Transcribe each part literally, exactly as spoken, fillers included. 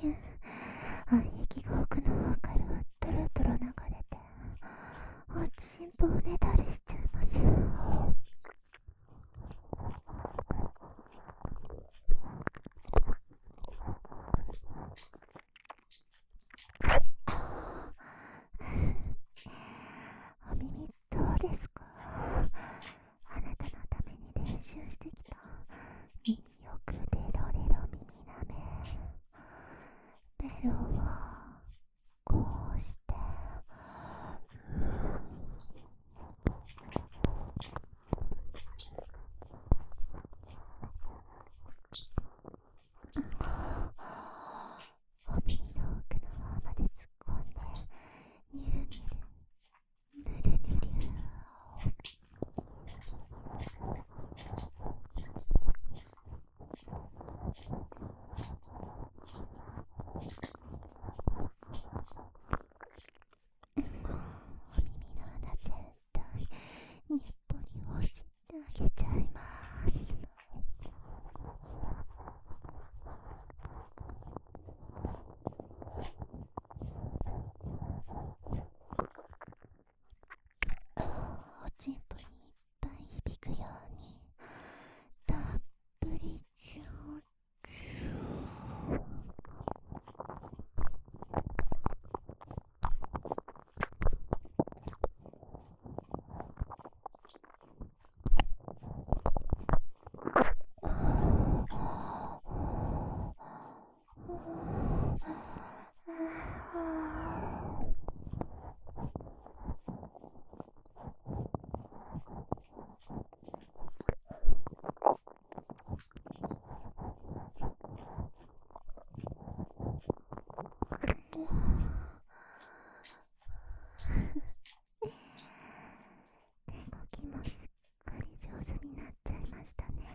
液が奥の方からトロトロ流れて、おちんぽをねだりしちゃいますよ。お耳どうですか？あなたのために練習してきた耳よくレロレロ耳なめ。ベロをこうしてお耳の奥の方まで突っ込んで、ニュルニュルぬるぬる。お耳の穴全体にっぽりほじってあげちゃいます。おちんぽにいっぱい響くようにたっぷりチューチュー。手動きもすっかり上手になっちゃいましたね。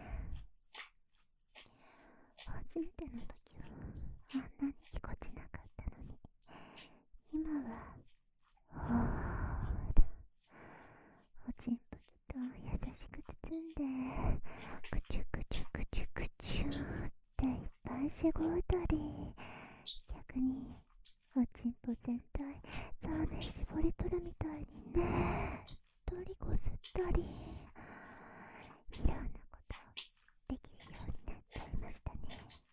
初めての時はあんなにぎこちなかったのに、今はほーらおちんぽきと優しく包んで、くちゅくちゅくちゅくちゅっていっぱいしごいたり、逆におちんぽ全体ザーメン絞り取るみたいにねっとりこすったり、いろんなことできるようになっちゃいましたね。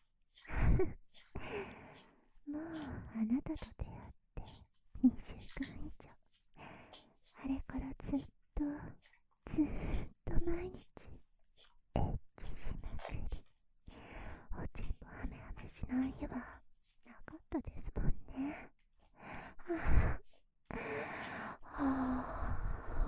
もうあなたと出会ってにしゅうかん以上、あれからずっとずっと毎日エッチしまくり、おちんぽハメハメしない日はなかったですもんね。はあ、はあ、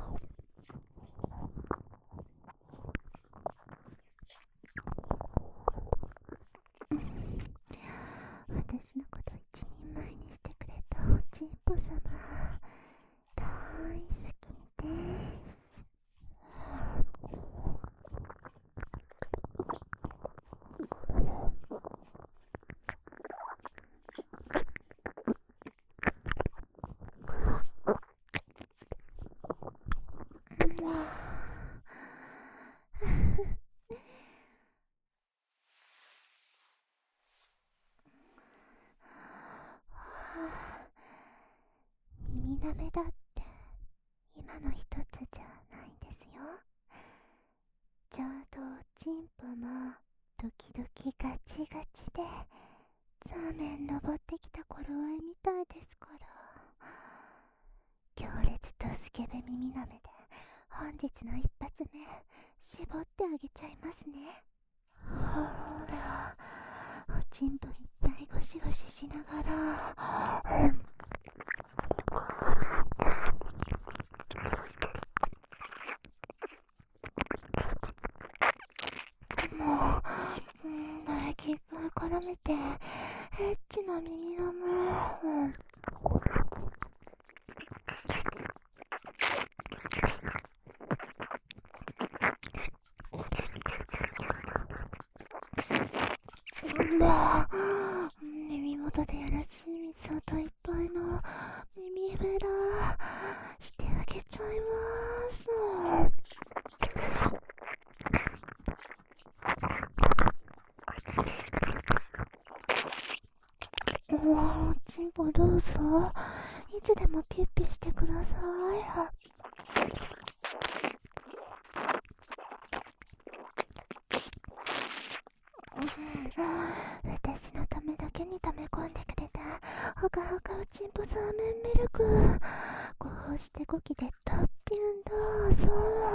私のこと一人前にしてくれたおちんぽ様、大好きです。耳なめだって今の一つじゃないんですよ。ちょうどおちんぽもドキドキガチガチでザーメン登ってきた頃合いみたいですから、強烈とスケベ耳なめで本日の一発目絞ってあげちゃいますね。ほら、おちんぽいっぱいゴシゴシしながら、もう、うん、唾液いっぱい絡めてエッチな耳のむ、うんもう、耳元でやらしい水音いっぱいの耳ベラしてあげちゃいます。 うわー、チンポどうぞ。いつでもピュッピュしてください。私のためだけに溜め込んでくれたほかほかおちんぽサーメンミルク、こうしてごきでトッピンどうぞ。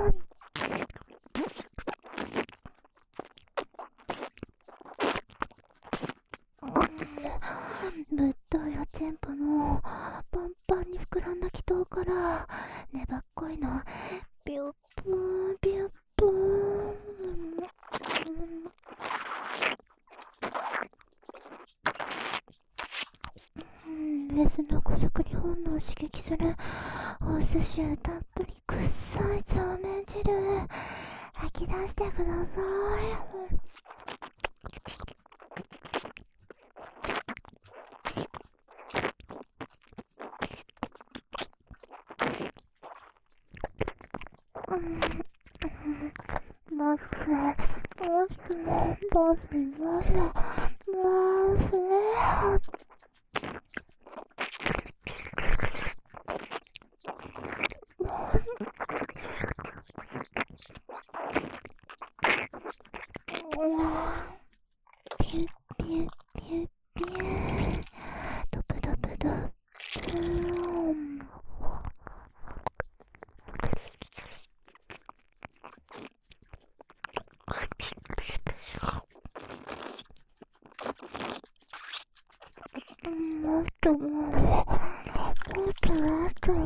ぶっといおちんぽのパンパンに膨らんだ気筒から粘っこいのピュップーンピュップーン、メスの孤食に本能を刺激するお寿司たっぷりくっさいそうめん汁吐き出してください。うん、マスマスマスマスマスマスピュッピュッピュッピュッドブドブドブーン。もっともっともっともっと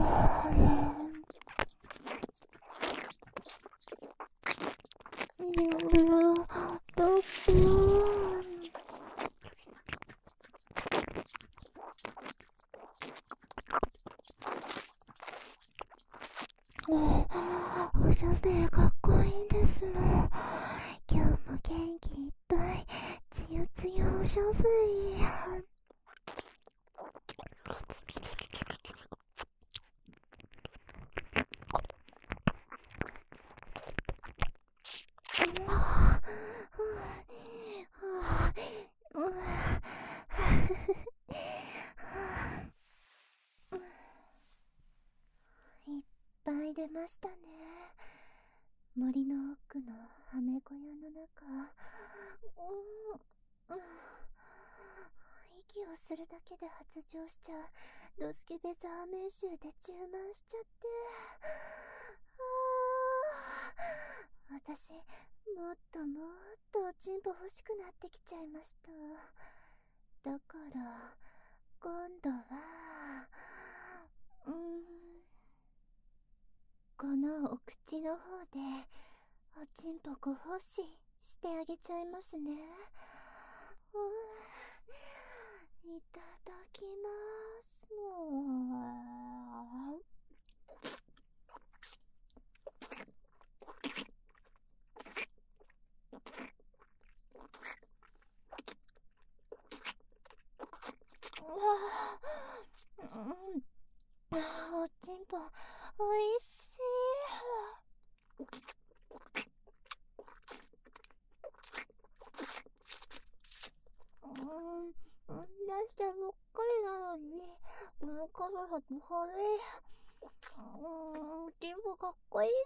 お女性かっこいいですの。今日も元気いっぱいつよつよお女性。いっぱい出ましたね。森の奥のアメ小屋の中、うん、息をするだけで発情しちゃうドスケベザーメン臭で充満しちゃって、あー、私もっともっとおちんぽ欲しくなってきちゃいました。だから今度はうーんこのお口の方でおちんぽご奉仕してあげちゃいますね。うん、いただきます。うん、おちんぽおいしい。うん、出したばっかりなのにこの辛さと晴れ、うん、おちんぽかっこいいです。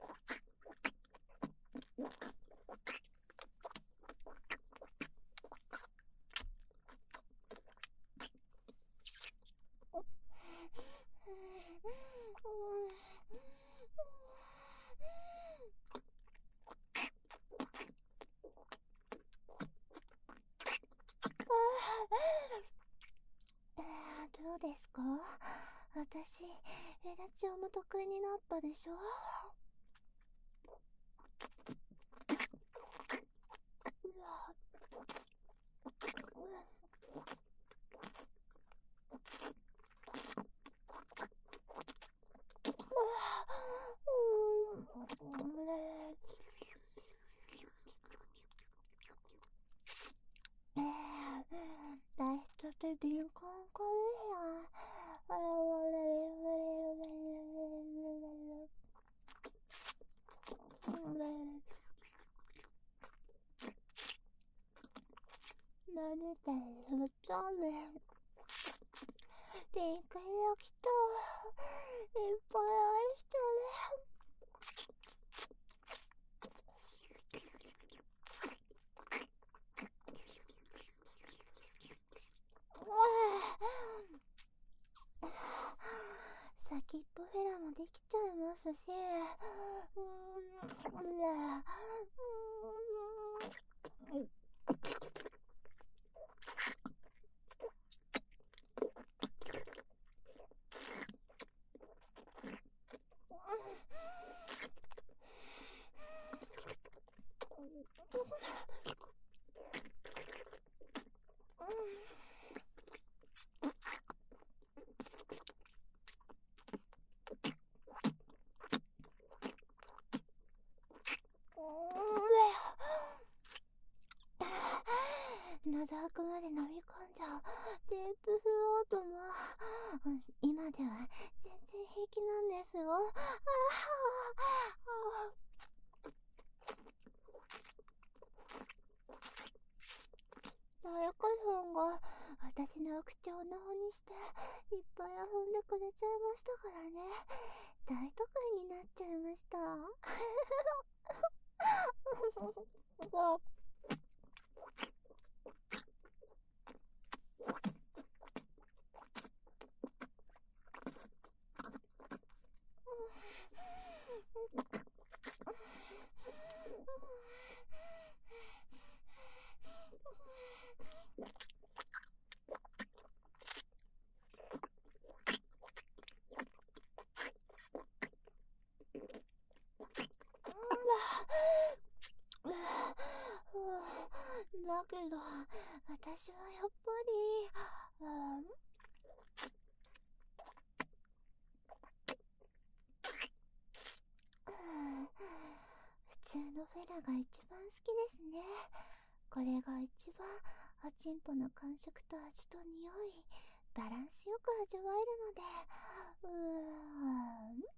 どうですか？私、フェラチオも得意になったでしょ？うわ、大人って敏感かいや。 何だよ、ダメ。ピンク色きといっぱい愛してる。先っぽフェラもできちゃいますし、うーん、ねえ、うーん。喉奥まで飲み込んじゃうディープフロートも、うん、今では全然平気なんですよ。ああ誰かさんが私のお口をのほにしていっぱい遊んでくれちゃいましたからね。大得意になっちゃいました。だけど私はやっぱり、うん、普通のフェラが一番好きですね。これが一番おちんぽの感触と味と匂いバランスよく味わえるので、うーん、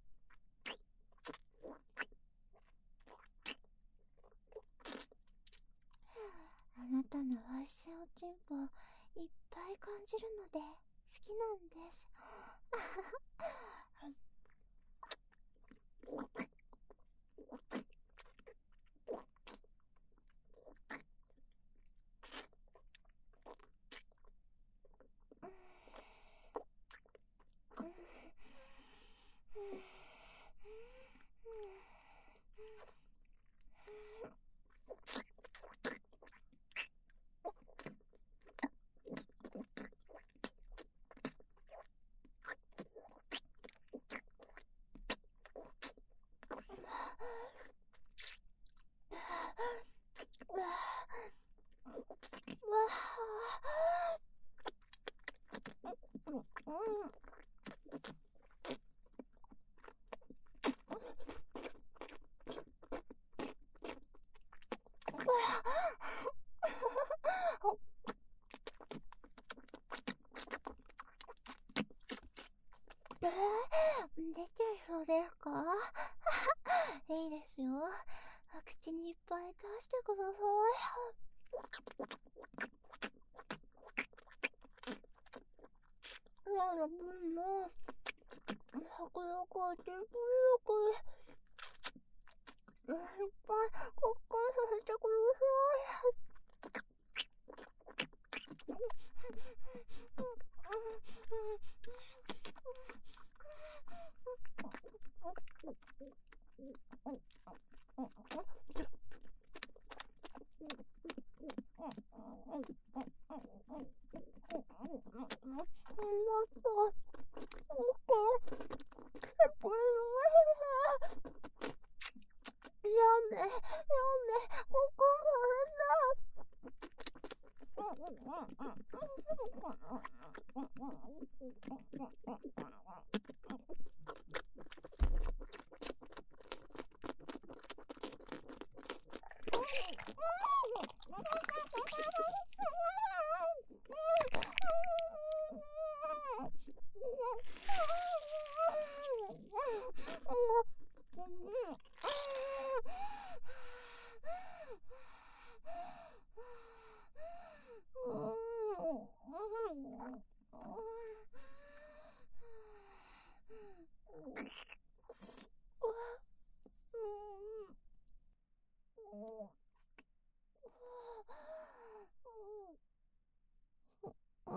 あなたの美味しいおちんぽいっぱい感じるので好きなんです。出ちゃいそうですか？いいですよ。口にいっぱい出してください。やだ分も迫力あってプリ力でいっぱいこっかいさせてください。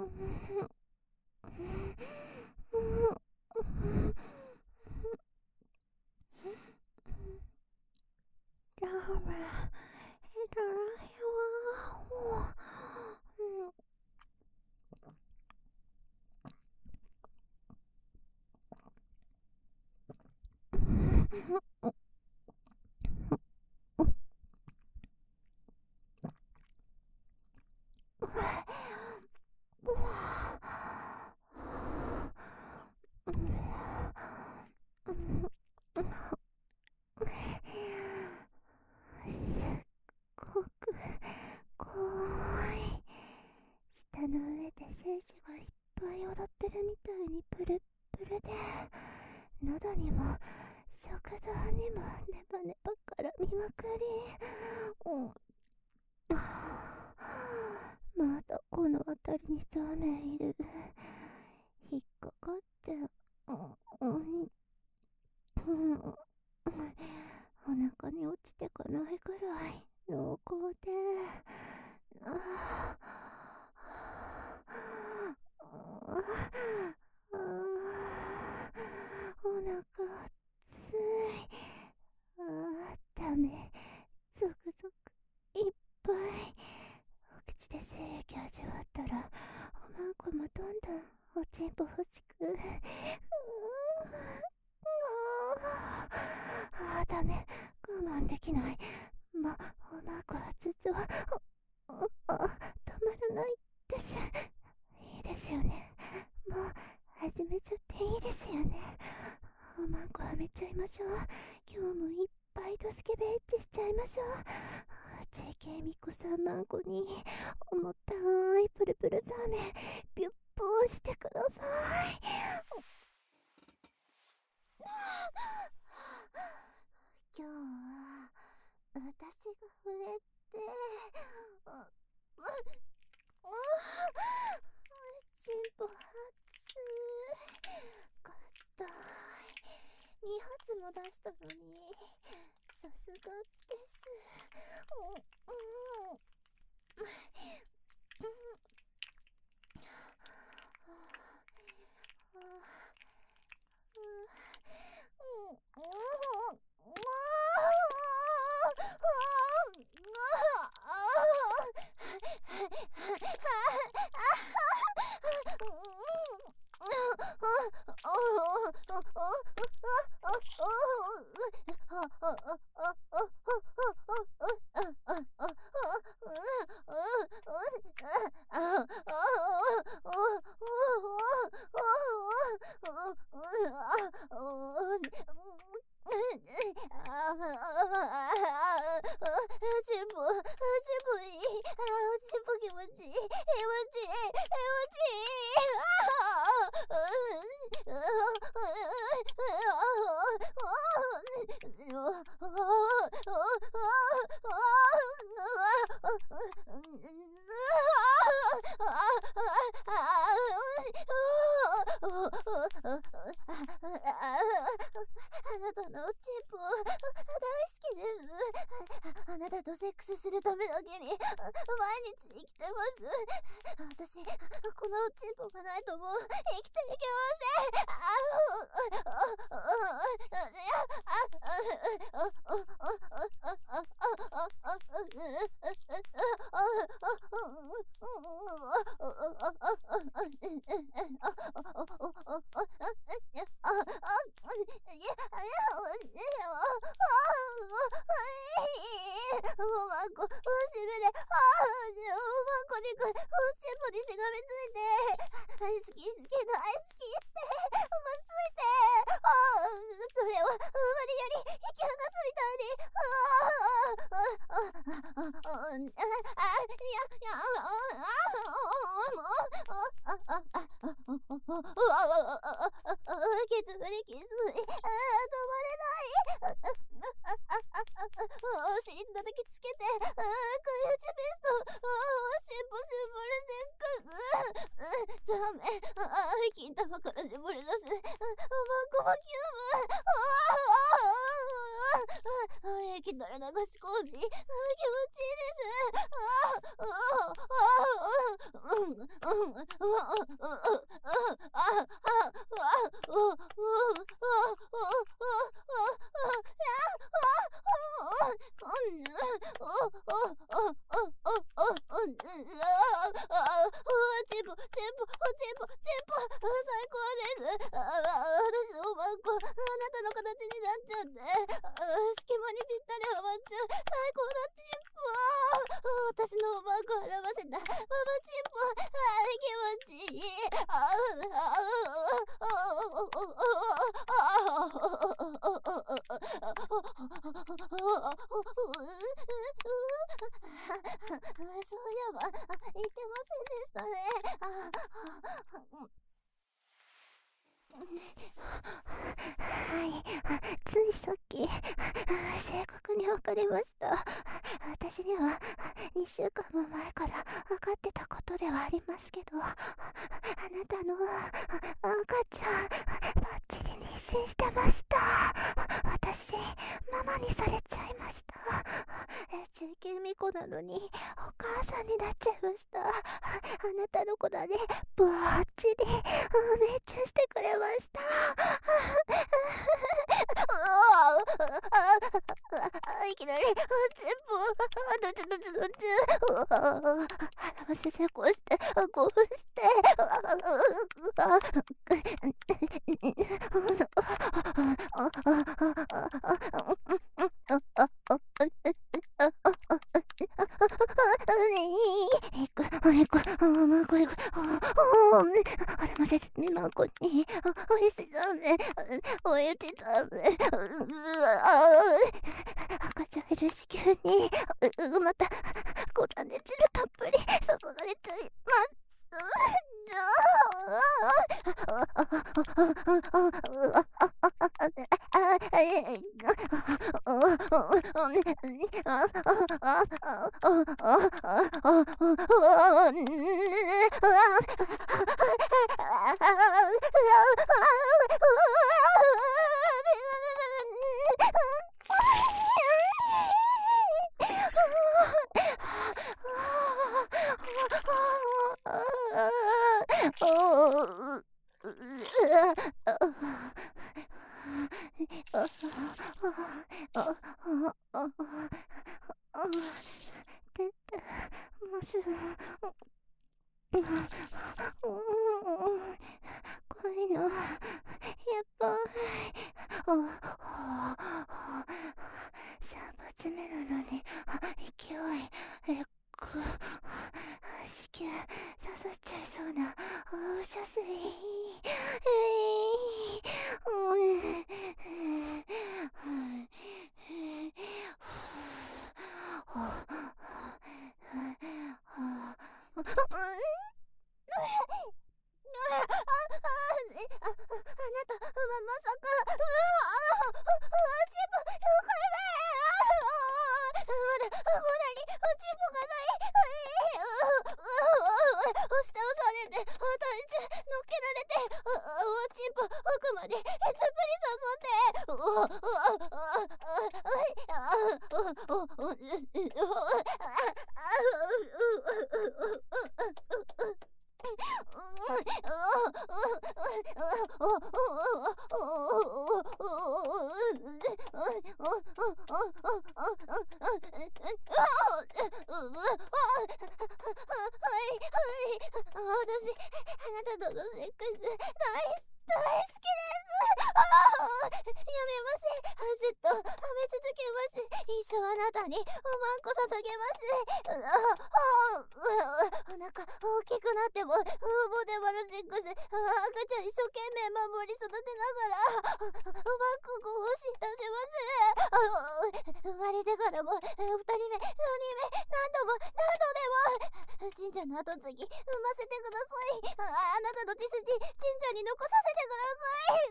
舌の上で精子がいっぱい踊ってるみたいにプルップルで、喉にも食道にもネバネバ絡みまくり、うん、まだこの辺りにそうめんいる。引っかかって、うんうんうん、お腹に落ちてかないくらい濃厚で、ああお腹熱い。ああ、ダメ。ゾクゾクいっぱい。お口で精液味わったら、おまんこもどんどんおちんぽ欲しく。うーああ、ダメ。我慢できない。ま、おまんこはずっと、あ、あ、止まらないです。いいですよね。もう始めちゃっていいですよね。おまんこはめちゃいましょう。今日もいっぱいドスケベエッチしちゃいましょう。ジェーケー ミコさんまんこに重たいプルプルザーメンビュッポーしてください。今日は私が触れて、あ、う、う、チンポ熱い、硬い。に発も出したのに、さすがです。うんうんうんあなたのおちんぽ大好きです。あなたとセックスするためだけに毎日生きてます。私このおちんぽがないともう生きていけません。おまんこ、おしびれ、ああ、おまんこにおしっぽにしがみついて、大好き、好き、大好きって、まついて、ああ、それを、無理やり引き離すみたいに、ああ、ああ、ああ、ああ、いや、いや、ああ、ああ、ああ、ああ、きつぶりきつい、ああ、止まれない。お尻叩きつけて、ああ、恋打ちベスト、ああ、しっぽしぼれセックス、ザーメン、ああ、金玉から絞り出す、ああ、マンコバキューム、ああ、ああ、液体流し込み、ああ、気持ちいいです。ああ、ああ、ああ、うん、 の形になっちゃって、隙間にぴったりはまっちゃう。最高だ、チンポ。私のおばあくを表せた。ママチンポ。あー、気持ちいい。あそういえば、言ってませんでしたね。はい、ついさっき正確に分かりました。私にはにしゅうかんも前から分かってたことではありますけど、あなたの赤ちゃんバッチリ妊娠してました。私ママにされちゃいました。中級巫女なのにお母さんになっちゃいました。あなたの子だね、バッチリ命中してくれました。いきなり全部どっちどっちどっち腹せ成功して興奮していくいくまこいくあれませずみまこにおいしだねおいしだね赤ちゃんいる子宮にまたごだね汁たっぷり注がれちゃいますこういうのやっぱ三発目なのに勢いえっく子宮刺さっちゃいそうな放射水後継ぎ産ませてください。あなたの血筋神社に残させてください。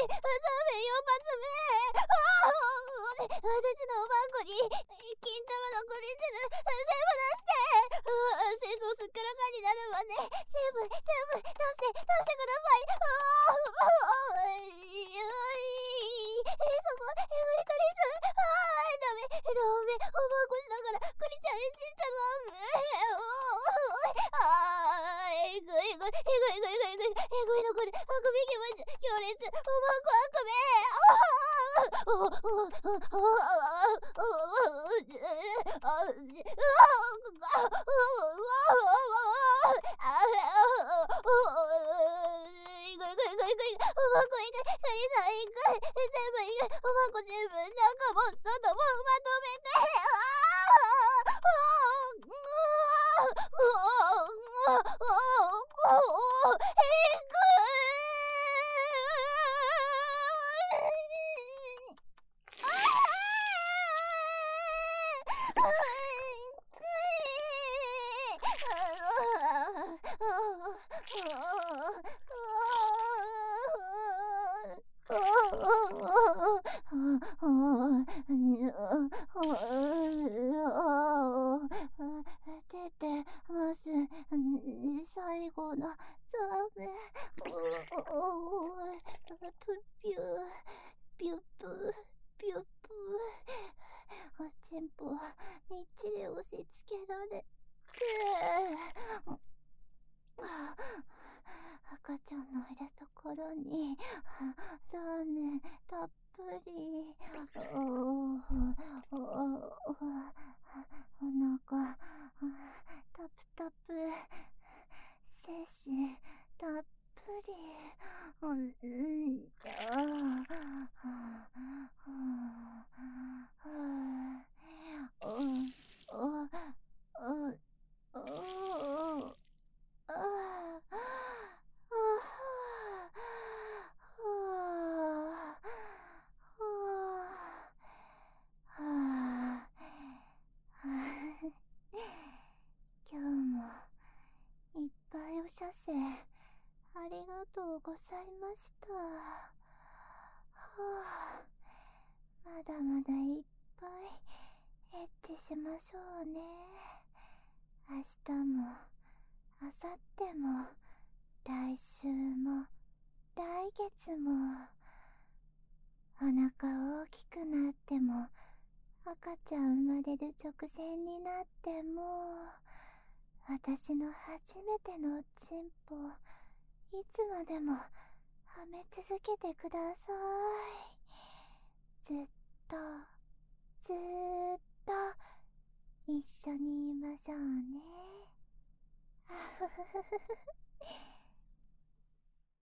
私のおばんこに金玉のクリ汁全部出して、戦争すっからかんになるわね。全部全部出して出してください。そこエグリトリス、あーダメダメ、おばんこしながらクリチャレンジしちゃダメ。あーえぐいえぐいえぐいえぐいえぐいえぐいえぐいのこれ、あくび気持ち強烈、おばんこあくび、全部なんかもうそのもうまとめて、出てます。最後のザメ。ピューピュップピュップ、おちんぽみっちり押し付けられて、赤ちゃんのいるところにザメたっぷり、おおおお腹タプタプ、精子たっぷり、うんじゃあおおおお今日もいっぱいお射精ありがとうございました。はあ、まだまだいっぱいエッチしましょうね。明日も明後日も来週も来月も、お腹大きくなっても赤ちゃん生まれる直前になっても、私の初めてのおちんぽいつまでもはめ続けてください。ずっとずーっと一緒にいましょうね。あふふふふ。